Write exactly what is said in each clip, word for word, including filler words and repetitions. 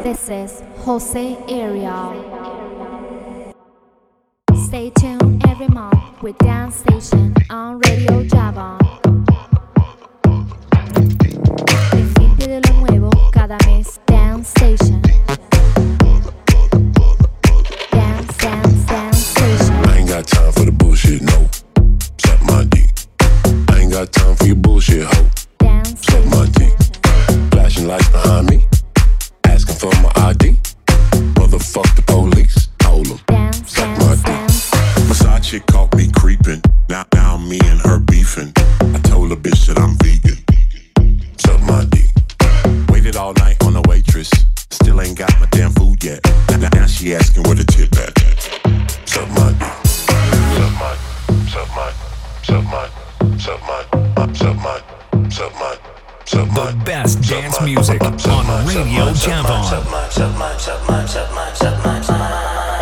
This is Jose Ariel. Stay tuned every month with Dance Station on Radio Java. Pendiente de lo nuevo cada mes. Dance Station. Dance, dance, dance station. I ain't got time for the bullshit, no. Suck my dick. I ain't got time for your bullshit, ho. Dance Suck my dick. Flashing lights behind me. Asking for my I D. Motherfuck the police. Hold 'em. Dance, Suck dance, my dick. dance. Versace caught me creeping. Now, now me and her beefing. I told the bitch that I'm vegan. Suck my dick. Waited all night on the waitress. Still ain't got my damn food yet. Now, now she asking where the tip at. Suck my dick. Suck my, suck my, suck my, suck my, suck my, suck my, suck my. The best dance music on Radio Java. Suck my, suck my, suck my, suck my, suck my, suck my.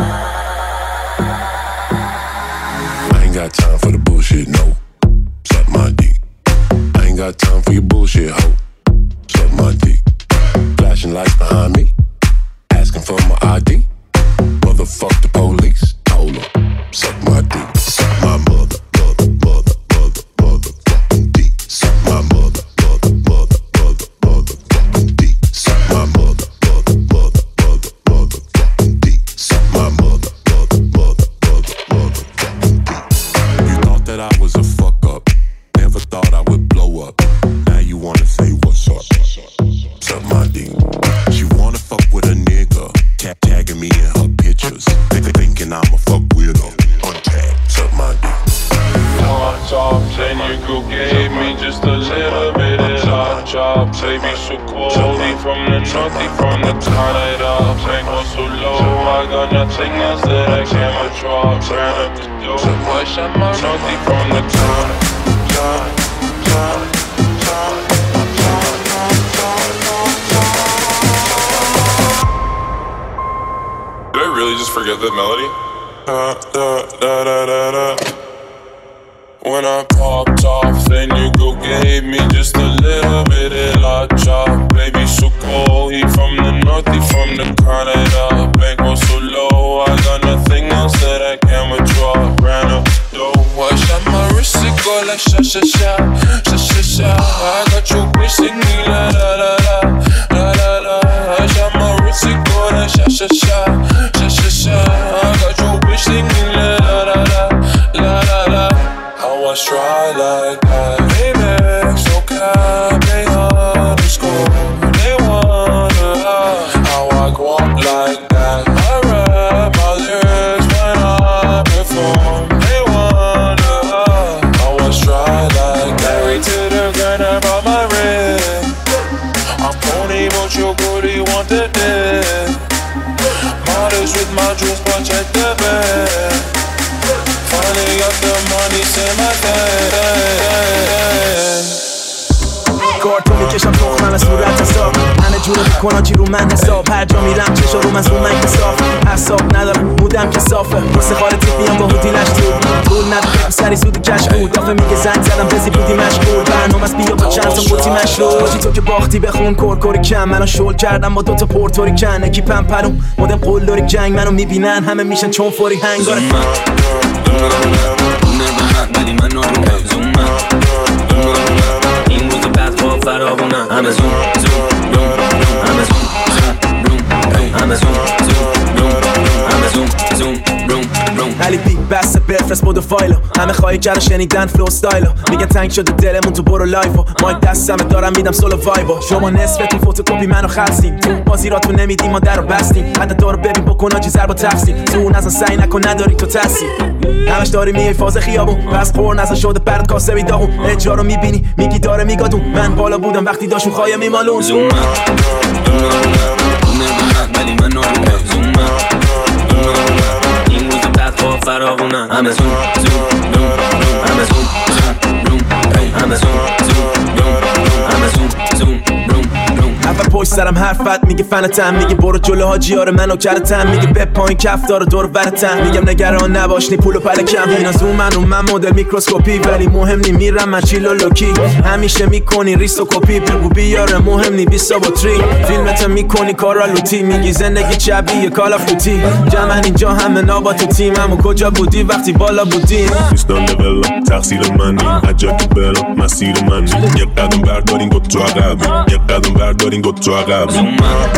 I ain't got time for the bullshit, no. Suck my dick. I ain't got time for your bullshit, ho. Suck my dick. Flashing lights behind me. Asking for my I D. Motherfuck the police. Hold 'em. Suck my dick. Suck my mother, mother, mother, mother, motherfucking dick. Suck my mother, mother, mother, mother, motherfucking dick. Suck my mother, mother, mother, mother, motherfucking dick. Suck my mother, mother, mother, mother, motherfucking dick. You thought that I was a fuck up. Never thought I would blow up. Now you wanna say what's up? Suck my dick. She wanna fuck with a nigga. Tag tagging me in her pictures. Thinking I'm a fuck weirdo. Untag. Suck my dick. On top, then you go gave me just a little bit of hot chop. Baby, so cold, from the naughty, from the Canada. Tank was so low, I got nothing else that I can withdraw. Ran up the door, push up my naughty from the town. Town, town, town, Did I really just forget that melody? Da, da, da, da, da, da. When I popped off, then you go gave me just a little bit of la chop. Baby, so cold, he from the north, he from the Canada. Bank was so low, I got nothing else that I can withdraw. Ran up the door, I shot my wrist, it go like sha sha sha, sha sha sha. I got your bitch singing la la la la, la la la. I shot my wrist, it go like sha sha sha, sha sha sha. I got your bitch singing la la la la, la la la. How I try like that, baby, so can they underscore? They wonder how I go up like that. I rap my lyrics when I perform. They wonder how I try like that. Married to the grind, I brought my ring. I'm pony, but your booty want the dick. Models with my jewels, but check the bed. Finally got the money, say my کارتون میکشم تخمم از صورت حساب همه جورو میکنن چی رو من حساب هر جا میرم چشا رو من رو من کساف حساب ندارم بودم که صافه واسه خاله تیپ میام با هودی لشتور طول نداره سری سود کش بود دافه میگه زنگ زدم بزی بودی مشغول برنامه از بیا با چند تا بودی مشغول باشی تو که باختی بخون کورکوری کم منو شل کردم با دوتا پورتوری کن اکیپم پرون مدم قلدوری جنگ منو میبینن همه میشن چون فوری هنگاره ولی من نارونه زومم این روز بعد با فراغونم همه زوم زوم روم روم همه زوم زوم روم همه زوم زوم روم همه زوم زوم روم روم علی بیگ بسته بفرست بودو فایلو همه خواهی کرده شنیدن فلو ستایلو میگن تنگ شده دلمون تو برو لایفو مایک دستمه دارم میدم سولو وایبو شما نصفتون فوتوکوپی منو خستین تو بازیراتون نمیدیم ما درو بستیم حتی دارو ببین بکن آجی ضرب و تقسیم تو نزن سعی نکن نداری تو تسی همش داری میای فاز خیابون پس خور نزن شده برد کاسه بیداغون اجرا رو میبینی میگی داره میگادون من بالا بودم وقتی داشون خواهی میمالون زومم ولی من نارونه زومم این روز بعد با فراغونم همه زوم زوم روم روم همه زوم زوم روم همه زوم زوم روم همه زوم زوم روم روم اول پشت سرم حرفت میگه فنتم، میگه برو جلو حاجیار منو کرتم، میگه به پایین کف داره دور برتم، میگم نگران نباش نی پولو پلکم. اینا زوم من و من مدل میکروسکوپی، ولی مهم نی میرم من چیلو لوکی. همیشه میکنی ریس و کپی، بگو بیاره مهم نی بیستا با تری. فیلمت میکنی کارا لوتی، میگی زندگی شبیه کال آف دوتی. جمعن اینجا همه نابا تو تیمم و کجا بودی وقتی بالا بودیم. دوستان لولم تقصیر منی، عجب برم مسیر منی. یه قدم بردارین گفت تو عقب، یه قدم بردارین گفت تو عقب. زوم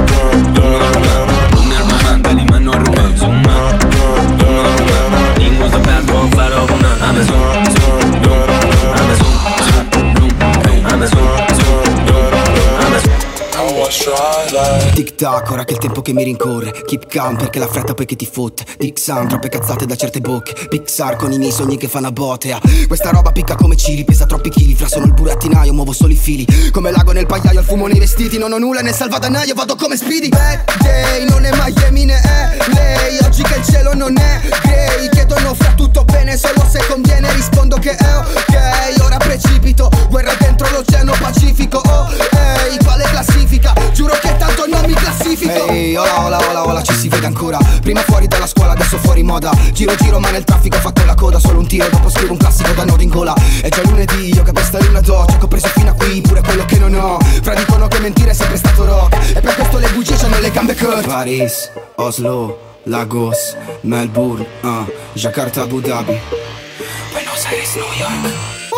من ولی من آرومم. زوم من این روزا بعد با فراغونم. همه زوم زوم همه زوم زوم همه زوم Tic tac, ora che il tempo che mi rincorre. Keep calm perché la fretta poi che ti fotte. Dixan, troppe cazzate da certe bocche. Pixar con i miei sogni che fanno a botte, ah. Questa roba picca come cili, pesa troppi chili. Fra sono il burattinaio, muovo solo i fili. Come l'ago nel pagliaio, il fumo nei vestiti. Non ho nulla nel salvadanaio, vado come Speedy. Bad day, non è Miami né è lei. Oggi che il cielo non è grey. Chiedono fra tutto bene, solo se conviene. Rispondo che è ok, ora precipito. Guerra dentro l'oceano Pacifico. Oh, ehi, quale classifica? Giuro che tanto non mi classifico. Ehi, hey, ola, ola, ola, ola, ci si vede ancora. Prima fuori dalla scuola, adesso fuori moda. Giro, giro, ma nel traffico ho fatto la coda. Solo un tiro, dopo scrivo un classico da nodo in gola. È già lunedì, io che questa luna do. Ciò che ho preso fino a qui, pure quello che non ho. Fra dicono che mentire è sempre stato rock. E per questo le bugie c'hanno le gambe cut. Paris, Oslo, Lagos, Melbourne, uh, Jakarta, Abu Dhabi, Buenos Aires, New York,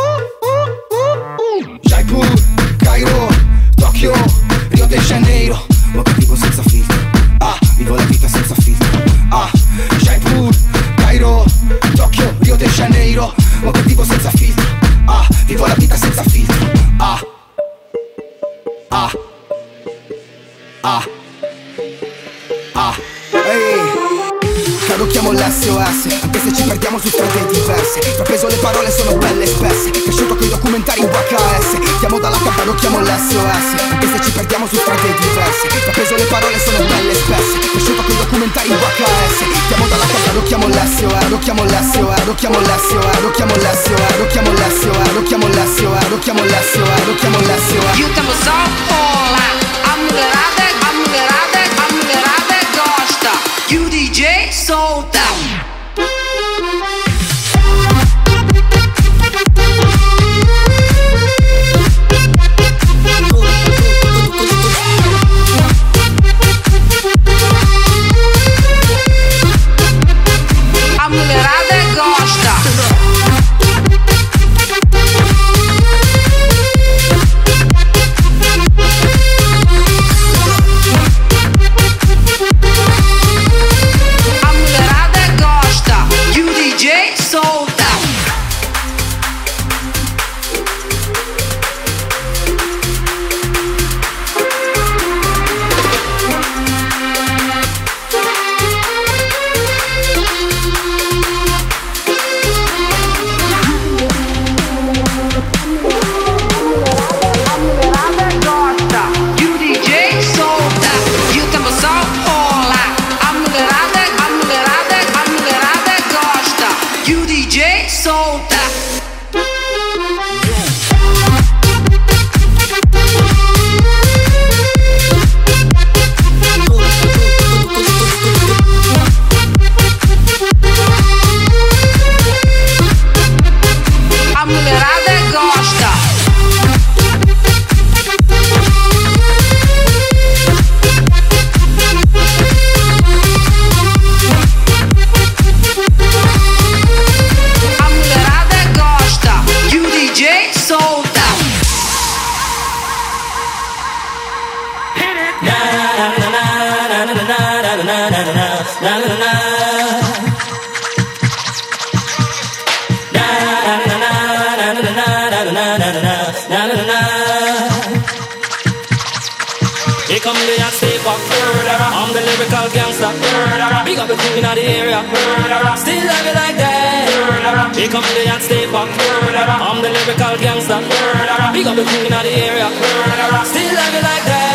Jaipur, Cairo, Tokyo, Rio de Janeiro. Ma che vivo senza filtro, ah, vivo la vita senza filtro. Ah, Jaipur, Cairo, Tokyo, Rio de Janeiro. Ma che vivo senza filtro, ah, vivo la vita senza filtro. Ah, ah, ah, ah, ehi. Chiamo l'S O S, anche se ci perdiamo su strade diverse. Trapeso le parole sono belle spesse, cresciuto coi documentari in V H S. Chiamo dalla K, lo chiamo l'S O S, anche se ci perdiamo su strade diverse. Trapeso le parole sono belle spesse, cresciuto coi documentari in V H S. Chiamo dalla K, lo chiamo l'S O S, lo chiamo l'S O S, lo chiamo l'S O S, lo chiamo l'S O S, lo chiamo l'S O S, lo chiamo l'S O S, lo chiamo l'S O S, lo chiamo l'S O S. Aiutami só rola, a mulherada, a mulherada, a mulherada gosta. E o D J solta. A mulherada gosta. Here come the hot step up. I'm the lyrical gangster. Big up the thing in the area. Still love it like that. Here come the hot step up. I'm the lyrical gangster. Big up the thing in the area. Still love it like that.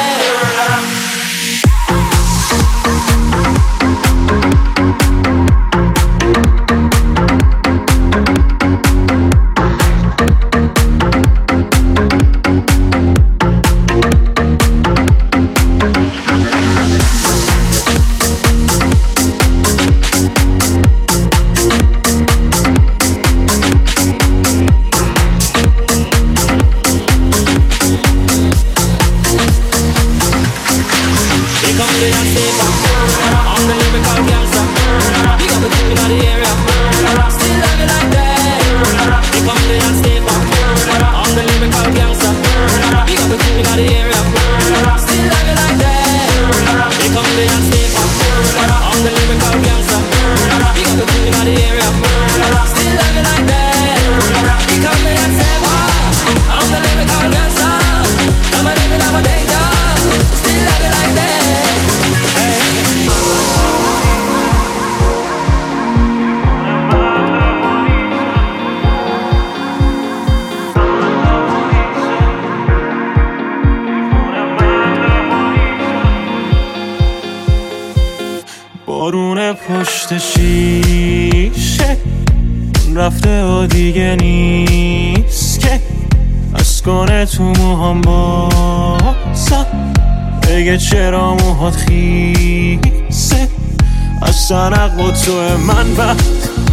بارون پشت شیشه رفته و دیگه نیست که از کنه تو موهام بازم بگه چرا موهات خیسه از سنق با تو من وقت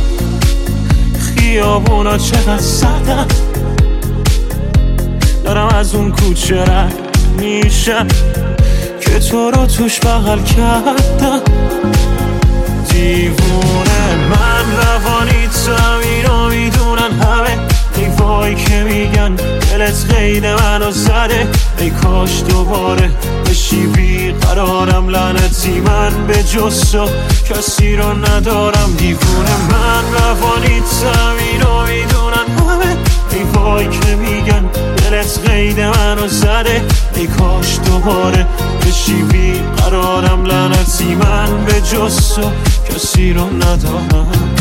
خیابونا چقدر سردم دارم از اون کوچه رد میشم که تو رو توش بغل کردم دیوونه من روانی تو اینو میدونن همه ای وای که میگن دلت قید منو زده ای کاش دوباره بشی بیقرارم لعنتی من به جز تو کسی رو ندارم دیوونه من روانی تو اینو میدونن همه ای وای که میگن دلت قید منو زده ای کاش دوباره بشی بیقرارم لعنتی من به جز تو کسی رو ندارم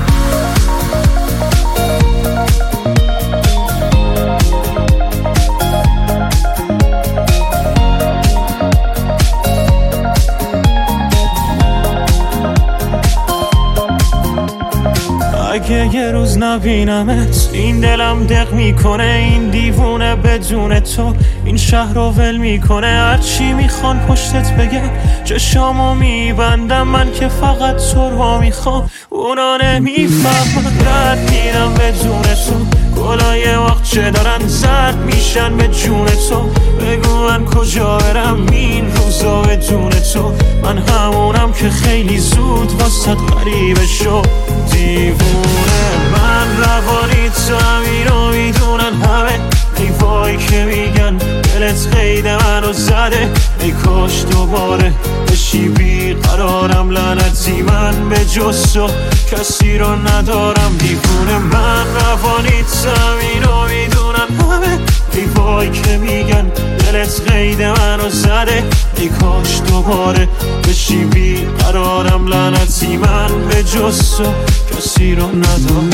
اگه یه روز نبینمت این دلم دق میکنه این دیوونه بدون تو این شهر رو ول میکنه هرچی میخوان پشتت بگه چشامو میبندم من که فقط تو رو میخوام اونا نمیفهمن رد میرم بدون تو گلای وقت چه دارن زرد میشن به جون تو بگو من کجا برم این روزا بدون تو من همونم که خیلی زود واسه غریبه شد دیوونه من روانی تو همینو میدونن همه ای وای که میگن دلت قید منو زده ای کاش دوباره بشی بیقرارم لعنتی من به جز تو کسی رو ندارم دیوونه من روانی تو همینو میدونن همه ای وای که میگن دلت قید منو زده ای کاش دوباره بشی بیقرارم لعنتی من به جز تو کسی رو ندارم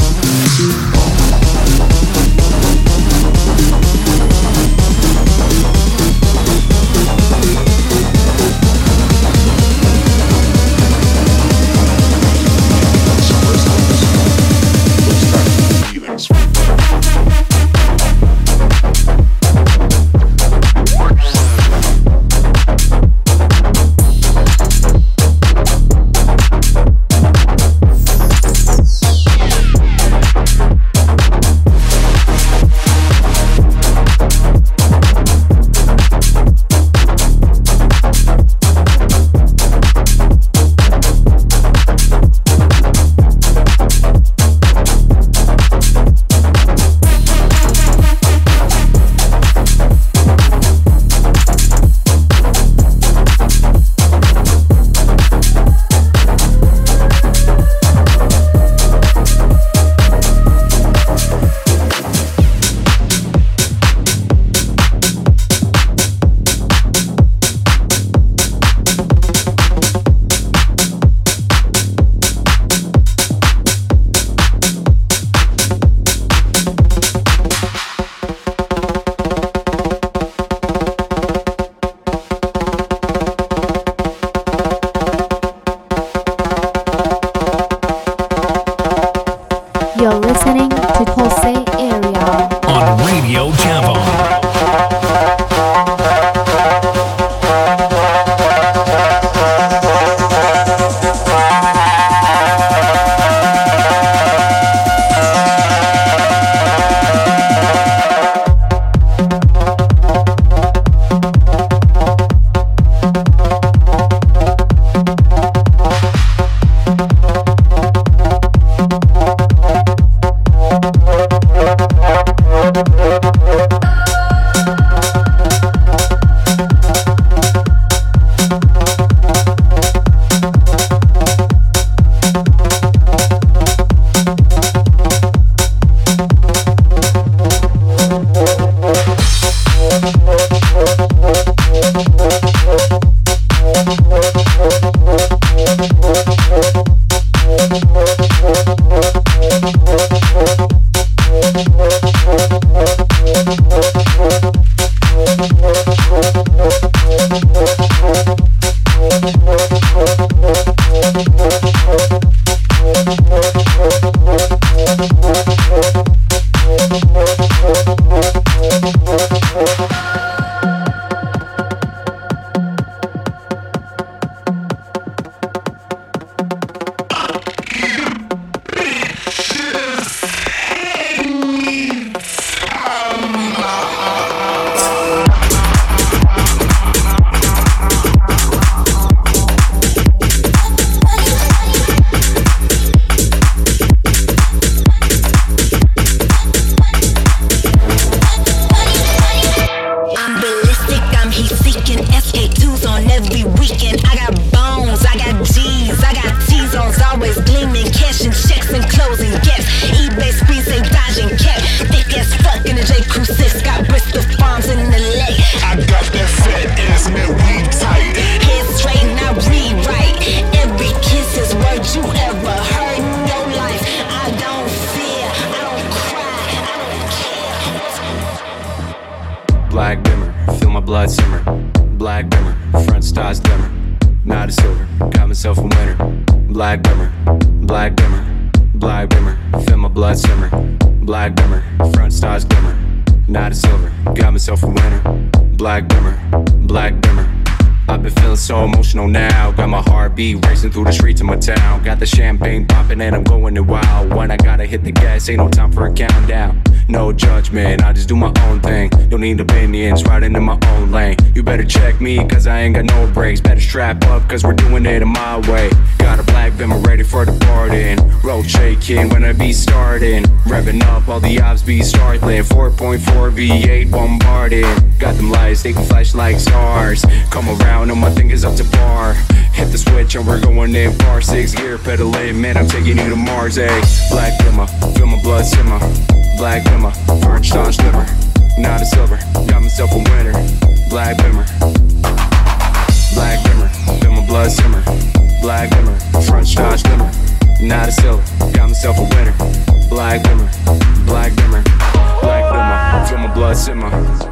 black bimmer, front stars glimmer, not a silver, got myself a winner. Black bimmer, black bimmer, black bimmer, feel my blood simmer. Black bimmer, front stars glimmer, not a silver, got myself a winner. Black bimmer, black bimmer. I've been feeling so emotional now. Got my heartbeat racing through the streets of my town. Got the champagne popping and I'm going it wild. When I gotta hit the gas, ain't no time for a countdown. No judgment, I just do my own thing. Don't need opinions, riding in my own lane. You better check me, cause I ain't got no brakes. Better strap up, cause we're doing it in my way. Got a black bimmer ready for the party. Road shaking when I be starting. Revving up, all the ops be startling. four point four V eight bombarding. Got them lights, they can flash like stars. Come around and my thing is up to par. Hit the switch and we're going in far. Six gear pedaling, man, I'm taking you to Mars, eh? Black bimmer, feel my blood simmer. Black bimmer, French Dodge liver, not a silver, got myself a winner. Black bimmer, black bimmer, feel my blood simmer. Black bimmer, French Dodge liver, not a silver, got myself a winner. Black bimmer, black bimmer, black bimmer, feel my blood simmer.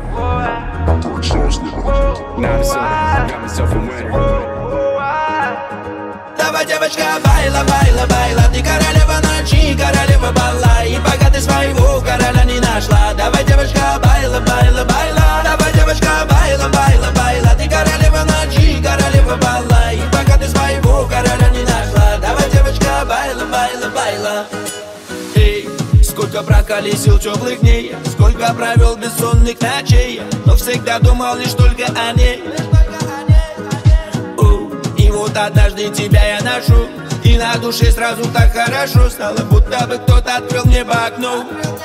Not a silver, got myself a winner. Давай, девочка, байла, байла, байла. Ты королева ночи, королева бала. И пока ты своего короля не нашла. Давай, девочка, байла, байла, байла. Давай, девочка, байла, байла, байла. Ты королева ночи, королева бала. И пока ты своего короля не нашла. Давай, девочка, байла, байла, байла. Эй, сколько проколесил теплых дней, сколько провел бессонных ночей, но всегда думал лишь только о ней. И вот однажды тебя я ношу, и на душе сразу так хорошо стало, будто бы кто-то открыл мне по окну.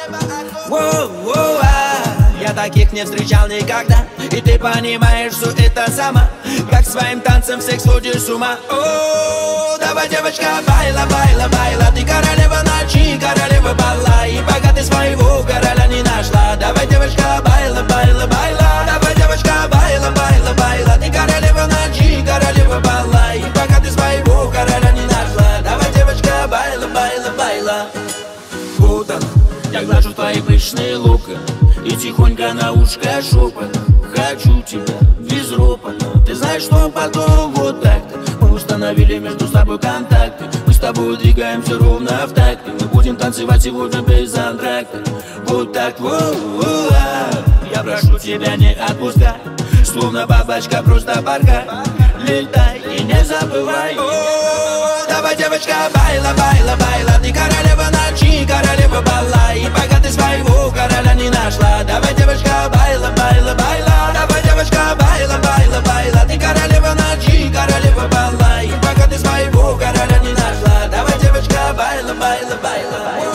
Я таких не встречал никогда, и ты понимаешь, что это сама, как своим танцем всех сводишь с ума. О, давай, девочка, байла, байла, байла. Ты королева ночи, королева бала. И пока ты своего короля не нашла. Давай, девочка, байла, байла, байла. Давай, девочка, байла, байла, байла. Ты королева ночи, королева бала. И пока ты своего короля не нашла. Давай, девочка, байла, байла, байла. Вот он, я глажу твои пышные лука и тихонько на ушко шепот. Хочу тебя безропотно. Ты знаешь, что потом вот так-то мы установили между собой контакты. Мы с тобой двигаемся ровно в такт. Мы будем танцевать сегодня без антракта. Вот так, вот. Я прошу тебя, не отпускай. Словно бабочка, просто порхай. Летай и не забывай. О, давай, девочка, байла, байла, байла. Ты королева ночи, королева бала. И пока ты своего короля не нашла. Давай, девочка, байла, байла, байла. Давай, девочка, байла, байла, байла. Ты королева ночи, королева бала. И пока ты своего короля не нашла. Давай, девочка, байла, байла, байла.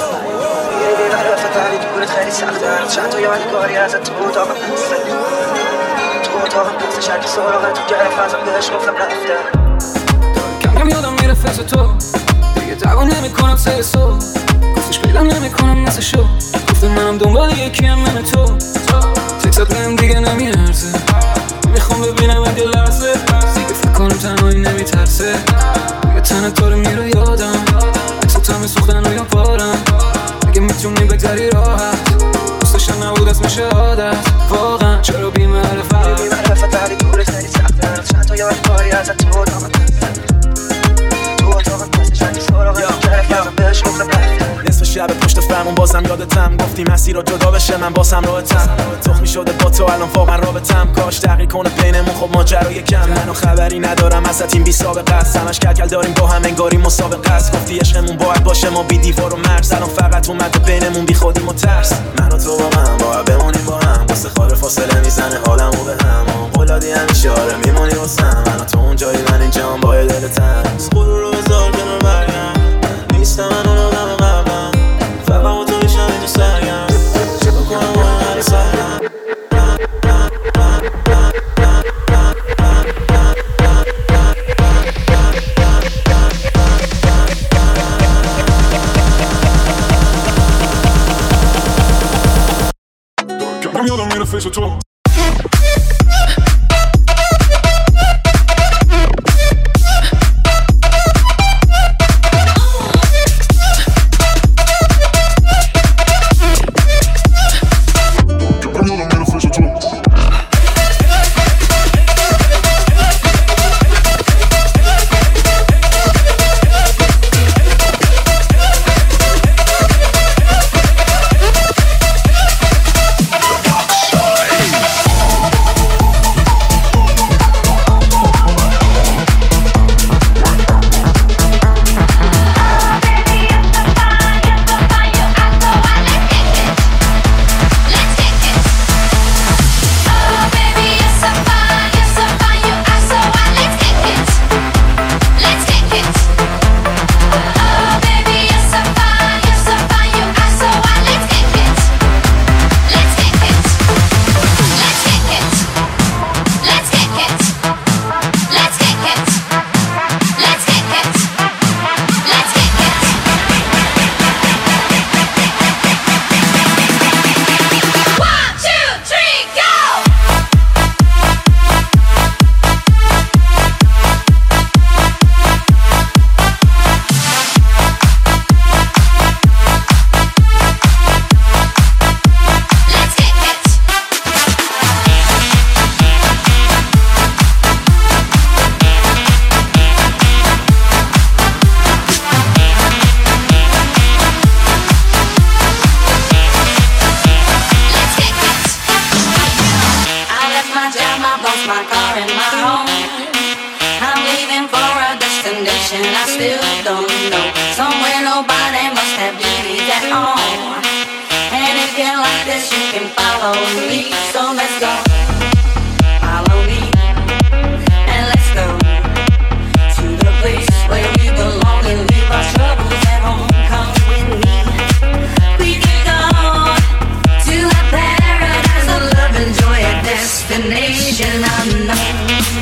خیلی سخته چند تا یاد کاری ازت تو اتاق پسته تو اتاق پسته شرکی سراغت تو گرفت ازم بهش گفتم رفته کم کم یادم میره فیس تو دیگه دعوا نمیکنم سر سو گفتش پیدم نمیکنم مثل شو گفتم منم دنبال یکیم من تو تکسات بهم دیگه نمیارزه میخوام ببینم اگه لحظه دیگه فکر کنم تنهایی نمیترسه دیگه تنه تو رو میره یادم عکسات همه سوختن روی پارم اگه میتونی بگذری راحت دوستشم نبود اسم شهادت واقعا چرا بی معرفت بی معرفت ولی دورش خیلی سخته چند تا یاد کاری ازت تو اتاق تو اتاق پسته شرکی سراغت تو گرفت ازم بهش گفتم رفته نصف شب پشت فرمون بازم یادتم گفتی مسیر رو جدا بشه من باسم راحتم تخمی شده با تو الان واقعا رابطم کاش تغییر کنه بینمون خب ماجرای کم منو خبری ندارم ازت این بی سابقه است همش کلکل داریم با هم انگاری مسابقه است گفتی عشقمون باید باشه ما بی دیوار و مرز الان فقط اومده بینمون بی خودیم و ترس من و تو واقعا باید بمونیم با هم واسه خاله فاصله میزنه حالمو به هم قولادی همیشه آره میمونی واسم من و تو اونجایی من اینجام با دلتم غرور رو بذار کنار برگم نیستم من اون آدم قبلم فقط با تو میشم اینجا سرگم چه بکنم با این هر سرگم I'm yelling in the face of two. my car and my home. I'm leaving for a destination I still don't know. Somewhere nobody must have duties at all. And if you like this, you can follow me. So let's go. Follow me. And let's go to the place where we belong and leave our troubles at home. Come with me. We can go to a paradise of love and joy, a destination unknown.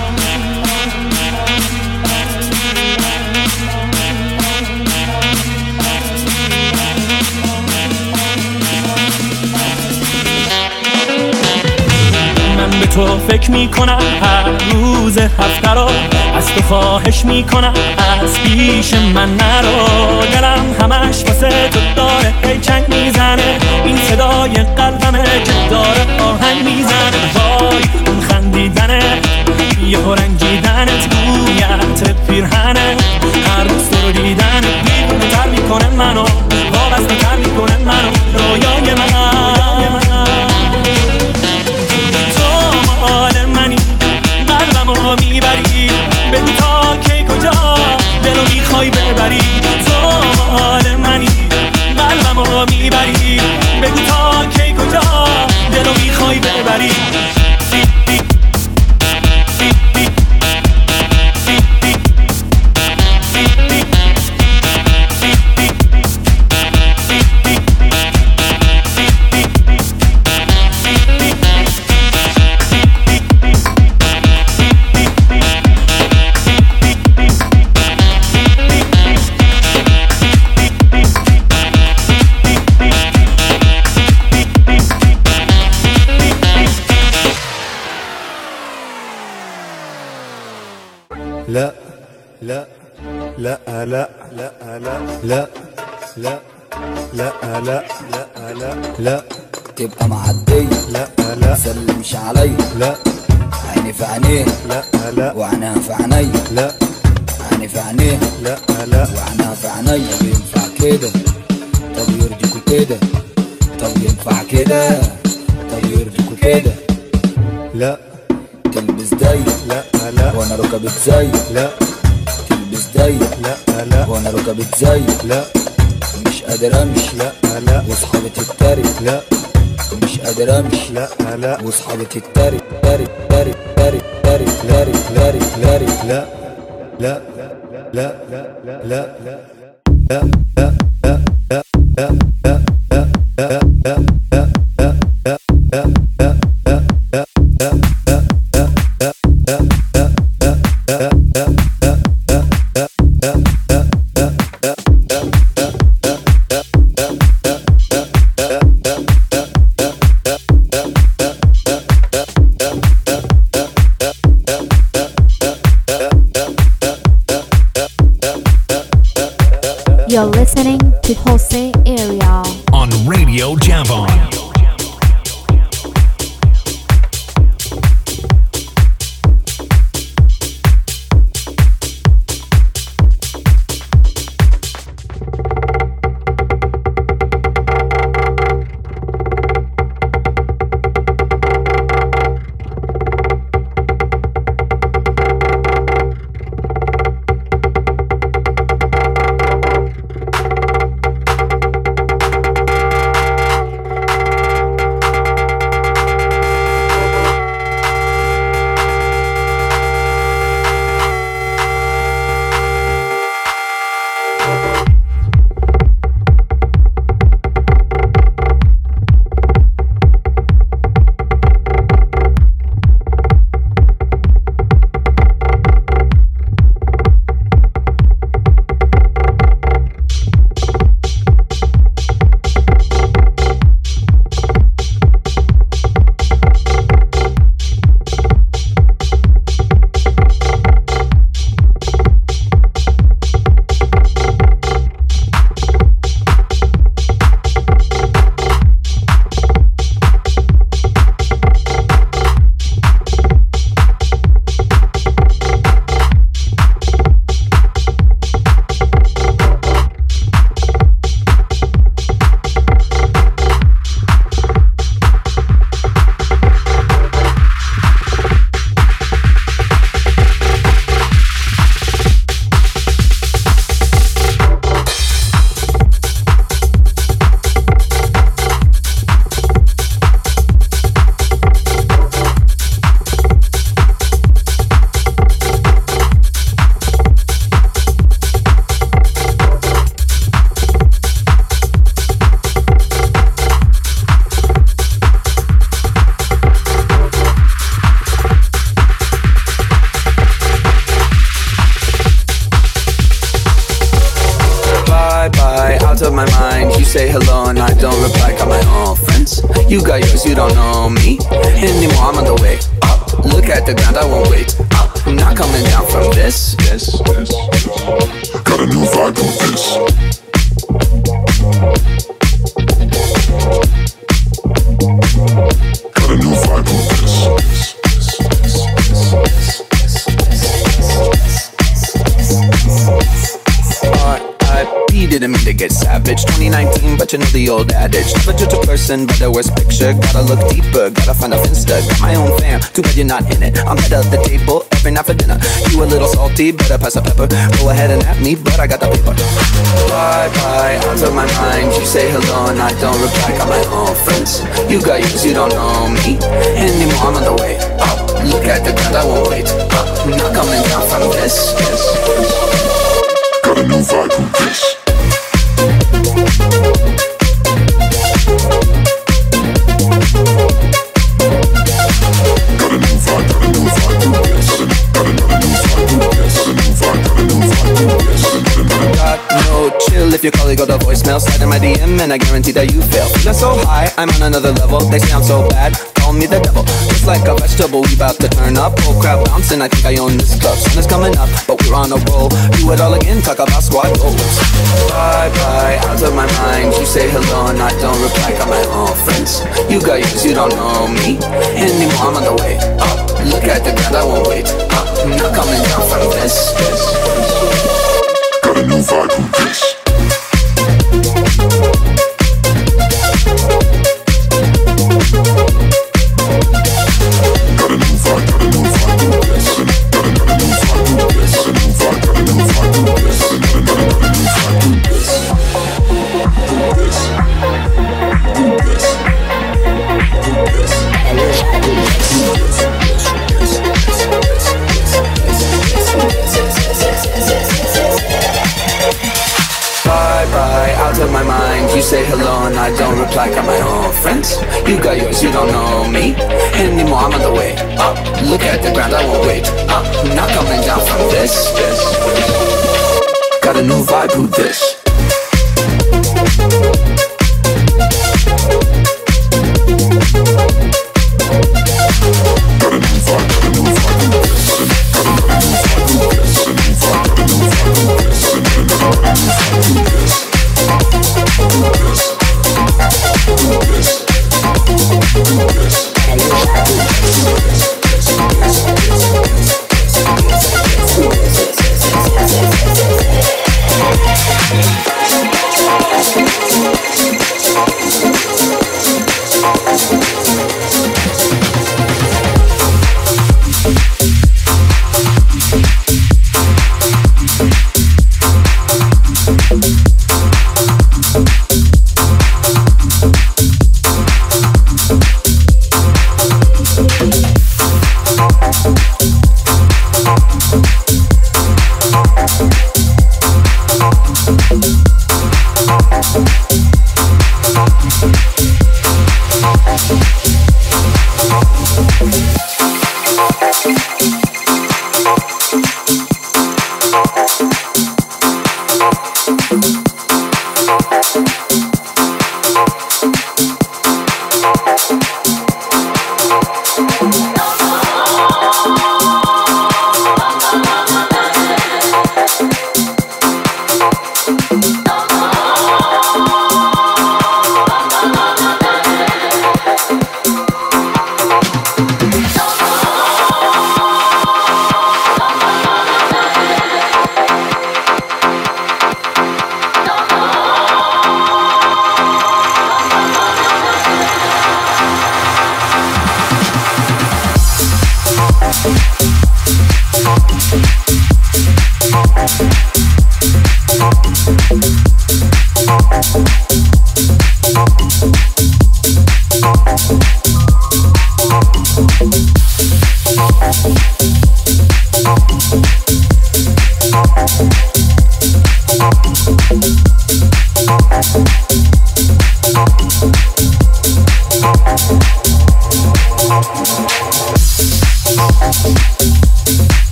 به تو فکر میکنم هر روز هفته رو، از تو خواهش میکنم از پیش من نرو. دلم همش واسه تو داره هیچنگ میزنه، این صدای قلبمه که داره آهنگ میزنه. وای اون خندیدنه یه رنگیدنت بویت پیرهنه، هر روز تو رو دیدنت دیوونه تر میکنه منو، وابسته تر میکنه منو، رویای من. حال منی قلبمو میبری، بگو تا کی کجا دلو میخوای ببری. تو حال منی قلبمو میبری، بگو تا کی کجا دلو میخوای ببری. لا لا لا لا لا لا لا لا لا لا لا لا لا تبقى معدية لا لا سلمش عليا لا عيني في عينيه لا لا وعناها في عينيا لا عيني في عينيه لا لا وعناها في عينيا. بينفع كده طب يرضيكوا كده، طب ينفع كده طب يرضيكوا كده. لا تلبس ضيق لا لا وانا ركبت زي لا تلبس ضيق لا لا وانا ركبت زي لا مش قادر امشي لا لا واصحابي تتريق لا مش قادر امشي لا لا واصحابي تتريق تريق تريق تريق تريق تريق تريق تريق لا لا لا لا لا لا لا You're listening to Jose Ariel on Radio Javon. say hello and I don't reply. Got my own friends, you got yours, you don't know me anymore. I'm on the way up, look at the ground, I won't wait up. I'm not coming down from this, this, this. Got a new vibe with this. Got a new vibe with this. Didn't mean to get savage. twenty nineteen, but you know the old adage. Never judge a person by their worst picture. Gotta look deeper, gotta find a finsta. Got my own fam, too bad you're not in it. I'm head of the table every night for dinner. You a little salty, better pass a pepper. Go ahead and at me, but I got the paper. Bye bye, out of my mind. You say hello and I don't reply. Got my own friends, you got yours, you don't know me anymore. I'm on the way up, look at the ground, I won't wait up. I'm not coming down from this, this. Got a new vibe with this. If your colleague got a voicemail, slide in my D M and I guarantee that you fail. Feeling so high, I'm on another level. They say I'm so bad, call me the devil. Just like a vegetable, we bout to turn up. Whole crowd bouncing, I think I own this club. Sun is coming up, but we're on a roll. Do it all again, talk about squad goals. Bye bye, out of my mind. You say hello and I don't reply. Got my own friends, you got yours, you don't know me anymore. I'm on the way up, look at the ground, I won't wait up. I'm not coming down from this, this. Got a new vibe with this. You say hello and I don't reply. Got my own friends, you got yours, you don't know me anymore. I'm on the way up, look at the ground, I won't wait up. I'm not coming down from this, this. Got a new vibe with this. Yes.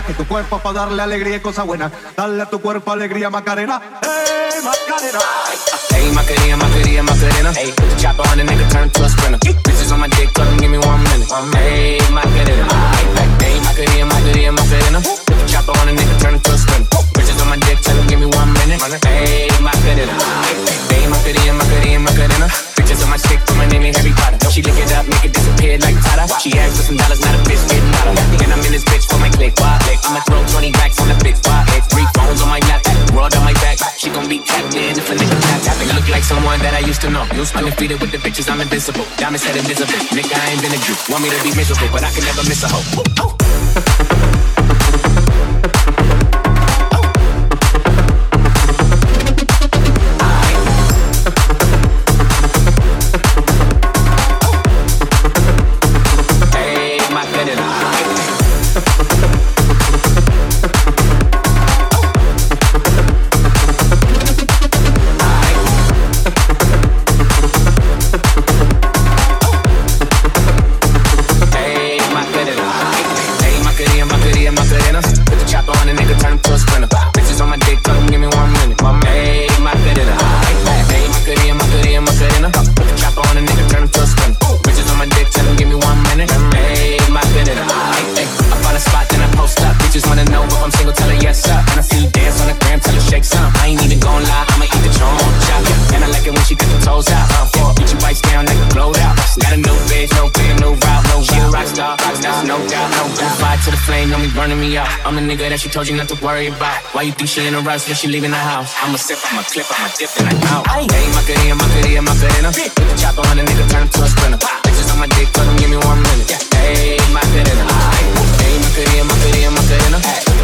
Macarena, que tu cuerpo es para darle alegría y cosas buenas. Dale a tu cuerpo alegría, Macarena. Hey, Macarena. Hey, Macarena, Macarena, Macarena. Hey, put the chopper on the nigga, turn to a sprinter. Bitches on my dick, tell them give me one minute. Hey, Macarena. Hey, Macarena, Macarena, Macarena. Put the chopper on the nigga, turn to a sprinter. Bitches on my dick, tell them give me one minute. Hey, Macarena. Hey, Macarena, Macarena, Macarena. Bitches on my stick, put my name in Harry Potter. She lick it up, make it disappear like Tata. She asked for some dollars, not a bitch getting out of. And I'm in this bitch for my click. Why? I'ma throw twenty racks on the bitch. Why? Three phones on my lap, world on my back. She gon' be tapped in if a nigga tap tapping. Look like someone that I used to know. Undefeated with the bitches, I'm invincible. Diamonds head invisible. Nigga, I ain't been a Jew. Want me to be miserable, but I can never miss a hoe. Oh. I'm the nigga that she told you not to worry about. Why you think she in a rush when she leaving the house? I'ma sip, I'ma clip, I'ma dip, and I'm out. Hey, Macarena, Macarena, Macarena. Put the chopper on the nigga, turn to a sprinter. Bitches on my dick, tell them give me one minute. Hey, Macarena. Hey, Macarena, Macarena, Macarena.